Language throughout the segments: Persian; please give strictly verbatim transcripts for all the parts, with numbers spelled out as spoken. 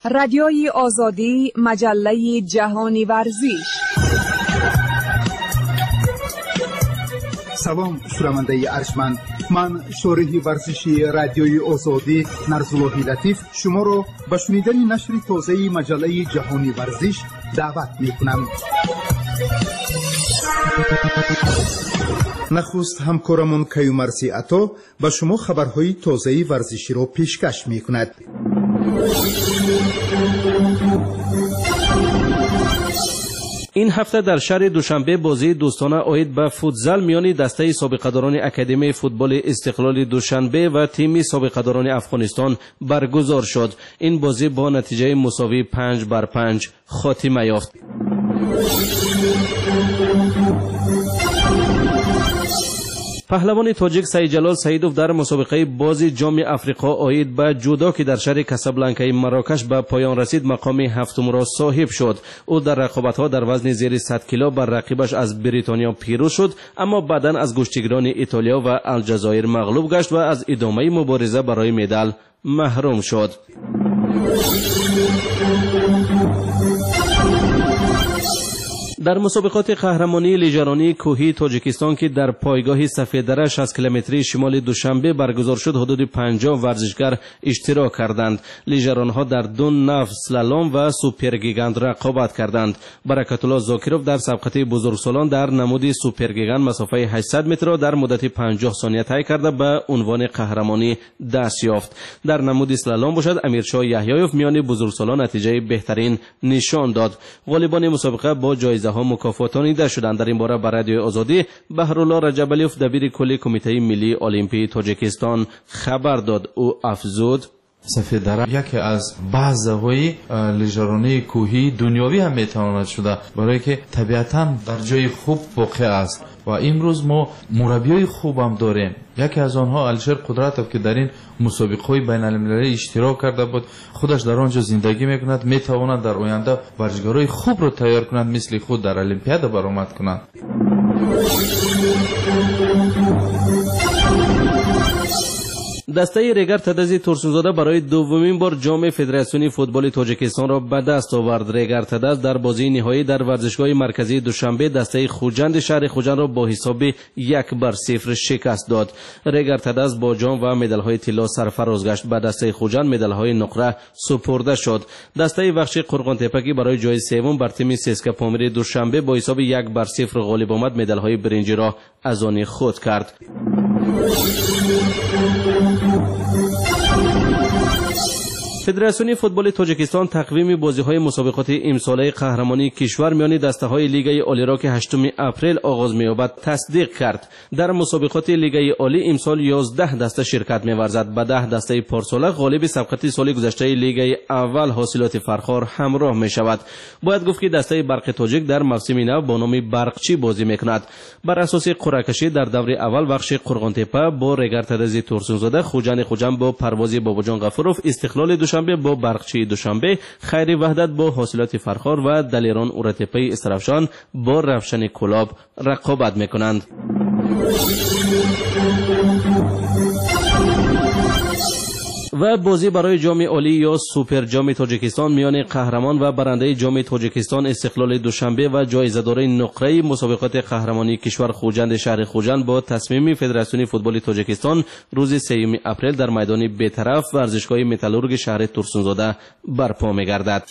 رادیوی آزادی، مجله جهانی ورزش. سلام شنونده ارجمند، من شارح ورزشی رادیوی آزادی نرزالله لطیف شما را به شنیدن نشر تازه مجله جهانی ورزش دعوت می‌کنم. نخست همکارمون کیومرثی عطا به شما خبرهای تازه ورزشی را پیشکش می‌کند. این هفته در شهر دوشنبه بازی دوستانه عاید به فوتزال میان دسته سابقه‌داران اکادمی فوتبال استقلال دوشنبه و تیم سابقه‌داران افغانستان برگزار شد. این بازی با نتیجه مساوی پنج بر پنج خاتمه یافت. پهلوان تاجیک سعید جلال سعیدوف در مسابقه بازی جام افریقا عاید به جودو که در شهر کاسابلانکای مراکش به پایان رسید مقام هفتم را صاحب شد. او در رقابت‌ها در وزن زیر صد کیلو بر رقیبش از بریتانیا پیروز شد، اما بعداً از گشتیگران ایتالیا و الجزایر مغلوب گشت و از ادامه مبارزه برای مدال محروم شد. در مسابقات قهرمانی لیژرانی کوهی تاجیکستان که در پایگاه سفیددره شصت کیلومتری شمال دوشنبه برگزار شد حدود پنجاه ورزشگر اشتراک کردند. لیژرانها در دو نو سلالوم و سوپرگیگاند رقابت کردند. برکت الله زاکیروف در سبقت بزرگسالان در نمود سوپرگیگاند مسافه هشتصد متر را در مدت پنجاه ثانیه طی کرده به عنوان قهرمانی دست یافت. در نمود سلالوم باشد امیرشاه یحیایوف میان بزرگسالان نتیجه بهترین نشان داد. غالبان مسابقه با جایزه ها مکافاتانیده شدند. در این باره به رادیو آزادی بهرالله رجبالیوف دبیر کل کمیته ملی المپی تاجیکستان خبر داد. او افزود: سفیددره یکی از بازهای لیژرانی کوهی دنیوی هم میتواند شده، برای که طبیعتاً در جای خوب واقع است و امروز ما مربیای خوب هم داریم. یکی از آنها الشیر قدرتوف که در این مسابقه بین المللی اشتراک کرده بود، خودش در آنجا زندگی میکند، میتواند در آینده ورزشکارای خوب را تیار کند، مثل خود در المپیاد برآمد کند. دسته ریگر تدزی ترسونزاده برای دومین بار جام فدراسیون فوتبال تاجیکستان را به دست آورد. ریگر تدز در بازی نهایی در ورزشگاه مرکزی دوشنبه دسته خوجند شهر خوجند را با حساب یک بر صفر شکست داد. ریگر تدز با جام و مدال‌های طلا سرفراز گشت. به دسته خوجند مدال‌های نقره سپرده شد. دسته وحشی قرقان تپکی برای جای سوم بر تیم سیسکا پامیر دوشنبه با حساب یک بر صفر غالب آمد. مدال‌های برنجی را از آن خود کرد. فدراسیون فوتبال تاجیکستان تقویم بازی‌های مسابقات امساله قهرمانی کشور میان دسته‌های لیگ عالی را که هشتم اپریل آغاز می‌یابد تصدیق کرد. در مسابقات لیگ عالی امسال یازده دسته شرکت می‌ورزد. به ده دسته پارسال غالب سبقت سال گذشته لیگ اول حاصلات فرخار همراه می‌شود. باید گفت که دسته برق تاجیک در موسم نو با نام برقچی بازی می‌کند. بر اساس قرعه‌کشی در دور اول بخش قرقان تپه با ریگر تدزی ترسونزاده، خوجند خوجند با پرواز باباجان غفوروف، استقلال دوشنبه با برقچی دوشنبه، خیر وحدت با حاصلات فرخار و دلیران اورتپی استرافشان با رفشن کلاب رقابت میکنند. و بازی برای جام عالی یا سوپر جام تاجیکستان میان قهرمان و برنده جام تاجیکستان استقلال دوشنبه و جایزه‌دار نقره مسابقات قهرمانی کشور خوجند شهر خوجند با تصمیم فدراسیون فوتبال تاجیکستان روز سوم اپریل در میدان بی‌طرف ورزشگاه متالورگ شهر ترسونزاده برپا می‌گردد.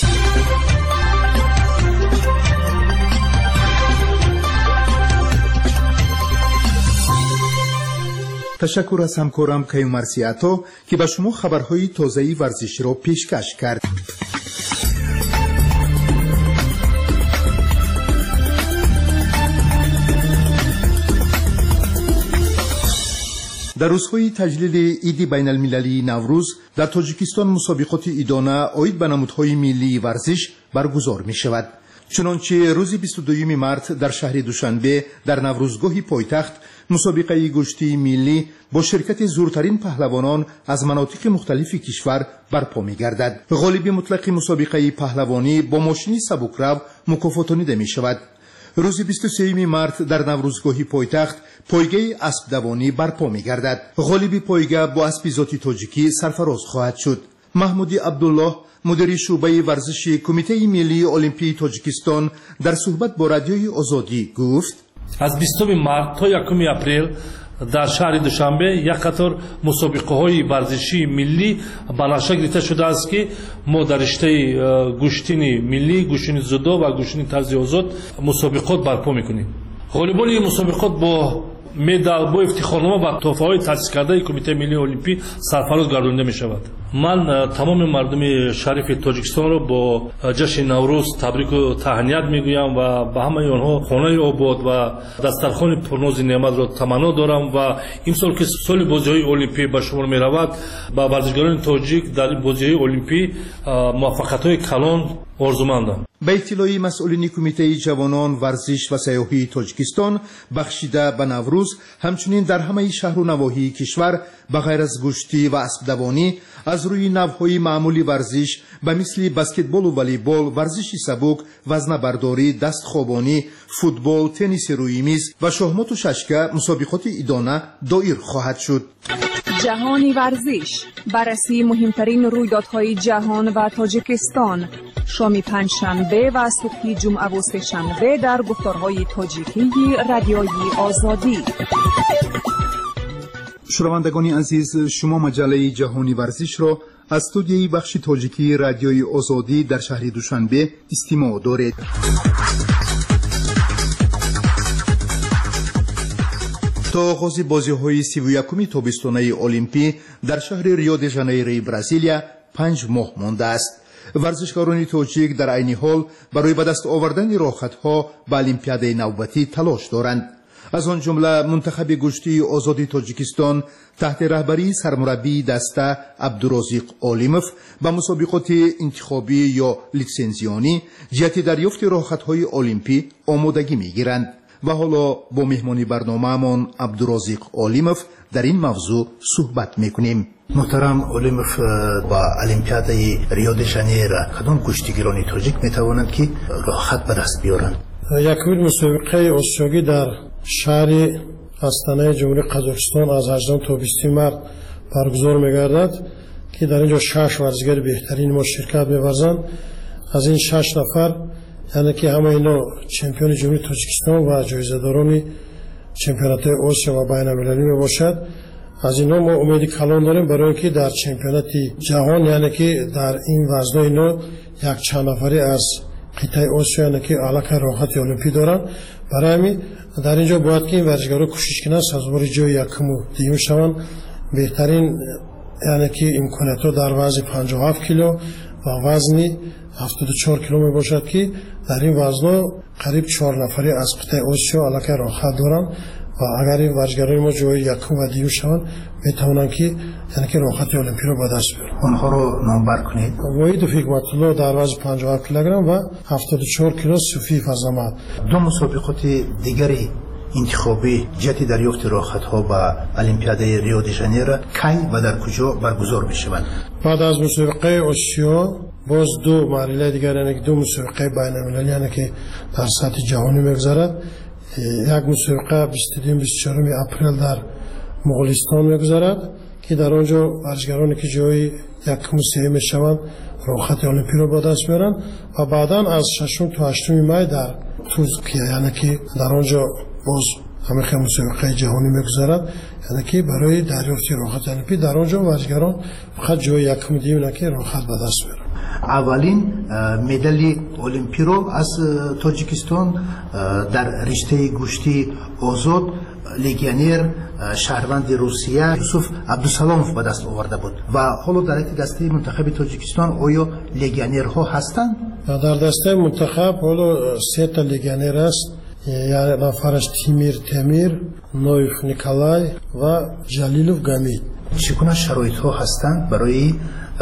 تشکر از همکارم کیومرثی عطا که به شما خبرهای تازه ورزشی را پیشکش کرد. در روزهای تجلیل عید بین المللی نوروز در تاجیکستان مسابقات عیدانه عاید به نمودهای ملی ورزش برگزار می شود. چنانچه روز بیست و دوم مارس در شهر دوشنبه در نوروزگاه پایتخت مسابقه گشتی ملی با شرکت زورترین پهلوانان از مناطق مختلف کشور برپا می‌گردد. غالب مطلق مسابقه پهلوانی با ماشین سبکرو مکافاتانیده می‌شود. روز بیست و سوم مارس در نوروزگاه پایتخت پایگاه اسب دوانی برپا می‌گردد. غالب پایگاه با اسب ذاتی تاجیکی سرفراز خواهد شد. محمودی عبدالله مدیر شعبه ورزش کمیته ملی المپی تاجیکستان در صحبت با رادیوی آزادی گفت: از بیستم مارس تا یکم اپریل در شهر دوشنبه یک قطار مسابقه های ورزشی ملی به نقشه گرفته شده است که ما در رشته گوشتین ملی، گوشتین زودو و گوشتین طرز آزاد مسابقات برپا میکنیم. غالبان این مسابقات با مدال با افتخارنامه و تحفه‌های تأسیس کرده کمیته ملی المپی سرفراز گردانده می شود. من تمام مردم شریف تاجیکستان را با جشن نوروز تبریک و تهنیت میگویم و به همه آنها خانه آباد و دسترخوان پرناز نعمت را تمنا دارم و این سال که سال بازی‌های المپی به شمار می رود با ورزشکاران تاجیک در بازی‌های المپی موفقیت‌های کلان آرزومندم. به اطلاع مسئولین کمیته جوانان ورزش و سیاحی تاجیکستان بخشیده به نوروز همچنین در همه شهر و نواحی کشور به غیر از گشتی و اسب دوانی از روی نوهای معمولی ورزش به مثل بسکتبال و والیبال، ورزش سبک، وزنه برداری، دست خوابانی، فوتبال، تنیس روی میز و شахمات و ششکه مسابقات ادانه دایر خواهد شد. جهانی ورزش، بررسی مهمترین رویدادهای جهان و تاجیکستان، شام پنجشنبه و صبح جمعه و سه‌شنبه در گفتارهای تاجیکی رادیوی آزادی. شنوندگان عزیز، شما مجله جهانی ورزش را از استودیوی بخش تاجیکی رادیوی آزادی در شهر دوشنبه استماع دارید. تا آغاز بازی‌های سی و یکم تابستانه المپی در شهر ریو د ژانیروی برزیلیا پنج ماه مانده است. ورزشکاران تاجیک در عین حال برای به دست آوردن راحت‌ها به المپیاد نوبتی تلاش دارند. از آن جمله منتخب گشتی آزادی تاجیکستان تحت رهبری سرمربی دسته عبدالرزاق علیموف به مسابقات انتخابی یا لیسنزیانی جهت دریافت راحت‌های المپی آمادگی می‌گیرند. و حالا با مهمانی برنامه‌مان عبدالرزاق علیموف در این موضوع صحبت می‌کنیم. محترم علیموف، با المپیاد ریو د ژانیرو کدام کشتیگیران تاجیک می‌توانند که راحت به دست بیارند؟ یکمین مسابقه آسیایی در شهر آستانه جمهوری قزاقستان از هجدهم تا بیستم مارس برگزار می‌گردد که در اینجا شش ورزشکار بهترین ما شرکت می‌ورزند. از این شش نفر یعنی که همه اینا چمپیون جمهوری تاجیکستان و جایزه‌داران چمپیونات آسیا و بین‌المللی میباشد. از اینا ما امید کلان داریم برای اینکه در چمپیونات جهان یعنی که در این وزن اینا یک چند نفری از قطعه آسیا یعنی که علاقه راحت المپی دارن. برای همین در اینجا باید که این ورزشکارا کوشش کنند سازوار جای یکم و دیگه شوند. بهترین یعنی که امکانات‌ها در وزن پنجاه و هفت کیلو و وزن هفتاد و چهار کیلو می باشد که در این وزن قریب چهار نفری از قطعه آسیا علاقه راحت دارند و اگر این ورزشکاران ما جای یکم و دیو شوند میتوانند که یعنی که راحت المپی را به دست بیارند. آنها رو نامبر کنید. وحید حکمت الله در وزن پنجاه و هفت کیلوگرم و هفتاد و چهار کیلو صوفی فضل‌آمد. دو مسابقات دیگری انتخابی جهت دریافت راحت‌ها به المپیاد ریو د ژانیرو کی و در کجا برگزار می‌شوند؟ بعد از مسابقه آسیا باز دو مرحله دیگر یعنی دو مسابقه بین‌المللی یعنی که در سطح جهانی می‌گذرد. یک مسابقه بیست و دو و بیست و چهار اپریل در مغولستان می‌گذرد که در آنجا ورزشکارانی که جای یکم و سوم می‌شوند راحت المپی را به دست می‌آورند و بعداً از ششم تا هشتم می در ترکیه یعنی که در آنجا باز همه خیلی مسابقه جهانی می‌گذرد یعنی که برای دریافت راحت المپی در آنجا ورزشکاران فقط جای یکم و دیو که راحت به دست می‌آورند. اولین مدال المپی رو از تاجیکستان در رشته گشتی آزاد لگیونر شهروند روسیه یوسف عبدالسلاموف به دست آورده بود و حالا در دسته منتخب تاجیکستان آیا لگیونرها هستند؟ در دسته منتخب حالا سه تا لگیونر است. یک نفرش تیمیر تیمیر، نویف نیکولای و جلیلوف گامید. چگونه شرایط ها هستند برای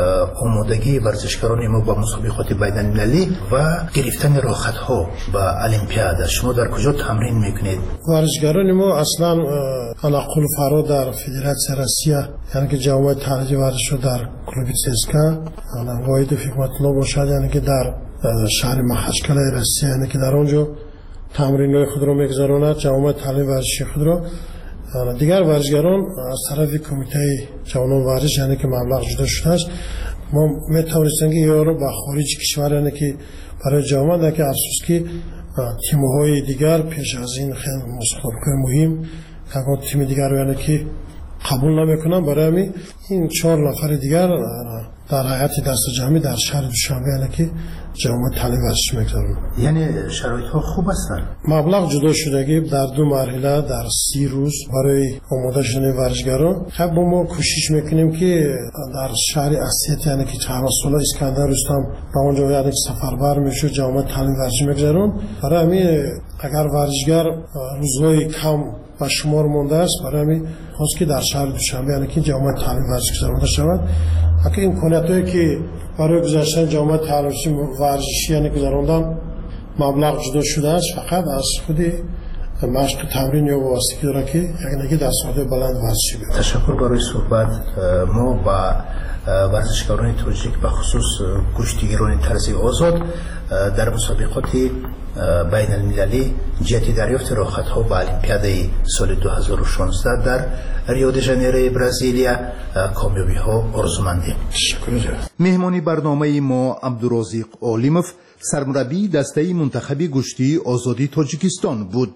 آمادگی ورزشکاران ما با مسابقات بین‌المللی و گرفتن راحت ها به المپیاد؟ شما در کجا تمرین میکنید؟ ورزشکاران ما اصلا تنقل فرا در فدراسیون روسیه یعنی که جامعه ترجیح ورزش در کلوب سیسکا واحد حکمت الله باشد یعنی که در شهر مخچکل روسیه یعنی که در آنجا تمرین خود را میگذراند جامعه تعلیم ورزشی خود را. دیگر ورزشکاران از طرف کمیته جوانان ورزش یعنی که مبلغ جدا شده است ما میتونستیم که یارو با خارج کشور یعنی که برای جامعه که افسوس که تیم‌های دیگر پیش از این خیلی مسابقه مهم که تیم دیگر یعنی که قبول نمیکنن، برای همین این چهار نفر دیگر در هیئت دست جمعی در شهر دوشنبه یعنی که جامعه تعلیم ورزشی میگذارن. یعنی شرایط ها خوب هستن. مبلغ جدا شدگی در دو مرحله در سی روز برای آماده شدن ورزشکاران. خب ما کوشش میکنیم که در شهر اسیت یعنی که چهارساله اسکندر رستم با اونجا یعنی سفربر میشه جامعه تعلیم ورزشی میگذارن. برای همین اگر ورزشکار روزهای کم و شمار مونده است، برای همین خواست که در شهر دوشنبه یعنی که جامعه تعلیم ورزشی گذارنده شود. اگر امکاناتی که برای گذاشتن جامعه تعلیم ورزشی یعنی گذراندن مبلغ جدا شده است، فقط از خود مشق تمرین یا واسطه داره که یعنی دستاورد بلند ورزشی بیاد. تشکر برای صحبت. ما با ورزشکاران تاجیک به خصوص کشتیگیران طرز آزاد در مسابقات بین المللی جهت دریافت راحت‌ها به المپیاد سال دو هزار و شانزده در ریو دی ژانیرو برزیلیا کامیابی‌ها آرزومندیم. مهمانی برنامه ما عبدالرازق عالموف، سرمربی دسته منتخب کشتی آزادی تاجیکستان بود.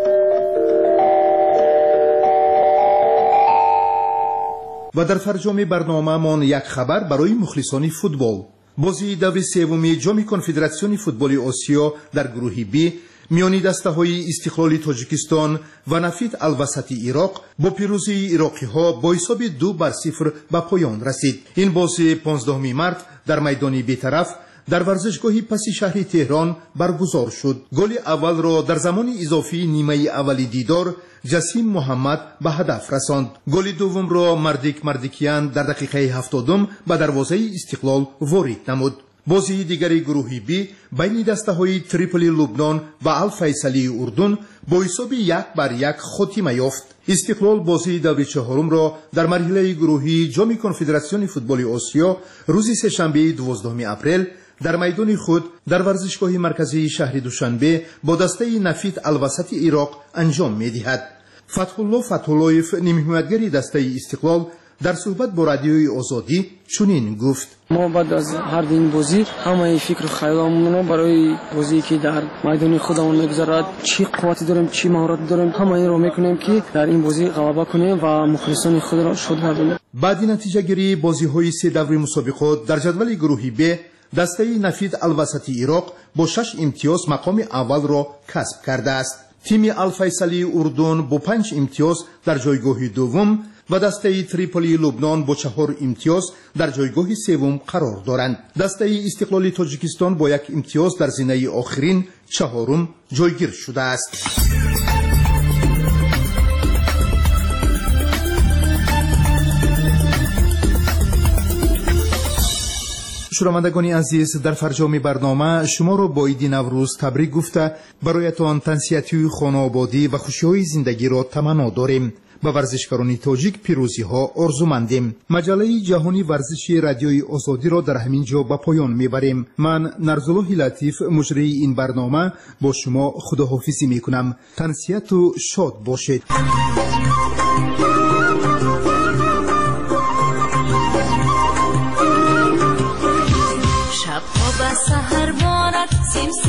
و در فرجام برنامه من یک خبر برای مخلصان فوتبال. بازی دوی سوم جام کنفدراسیون فوتبال آسیا در گروه بی میانی دسته های استقلال تاجیکستان و نفید الوسطی عراق با پیروزی عراقی ها با حساب دو بر صفر به پایان رسید. این بازی پانزدهم مارس در میدان بیطرف در ورزشگاه پسی شهر تهران برگزار شد. گل اول را در زمان اضافی نیمه اولی دیدار جسیم محمد به هدف رساند. گل دوم را مردیک مردیکیان در دقیقه هفتادم به دروازه استقلال وارد نمود. بازی دیگری گروه بی بین دسته های تریپولی لبنان و الفیصلی اردن با حساب یک بر یک خاتمه یافت. استقلال بازی دوی چهارم را در مرحله گروهی جام کنفدراسیون فوتبال آسیا روز سه‌شنبه دوازدهم اپریل در میدان خود در ورزشگاه مرکزی شهر دوشنبه با دسته نفید الوسط عراق انجام می‌دهد. فتح الله فتح اللهیف نیمه حمایتگری دسته استقلال در صحبت با رادیوی آزادی چنین گفت: ما بعد از هر این بازی همه فکر و خیالمون رو برای بازی که در میدان خودمون میگذرد، چی قوتی داریم، چی مهارت داریم، همه این رو میکنیم که در این بازی غلبه کنیم و مخلصان خود را شاد گردانیم. بعد نتیجه گیری بازی های سه دوره مسابقات در جدول گروهی ب دسته نفید الوسطی عراق با شش امتیاز مقام اول را کسب کرده است. تیم الفیصلی اردن با پنج امتیاز در جایگاه دوم و دسته تریپولی لبنان با چهار امتیاز در جایگاه سوم قرار دارند. دسته استقلال تاجیکستان با یک امتیاز در زینه آخرین چهارم جایگیر شده است. شنوندگان عزیز، در فرجام برنامه شما را با عید نوروز تبریک گفته برایتان تنسیتی خانوادگی و خوشی‌های زندگی را تمنا داریم. با ورزشکاران تاجیک پیروزی ها آرزومندیم. مجله جهانی ورزشی رادیوی آزادی را در همین جا به پایان میبریم. من نرزالله لطیف مجری این برنامه با شما خداحافظی میکنم. تنسیت و شاد باشید. شب ها به سحر بارد سیم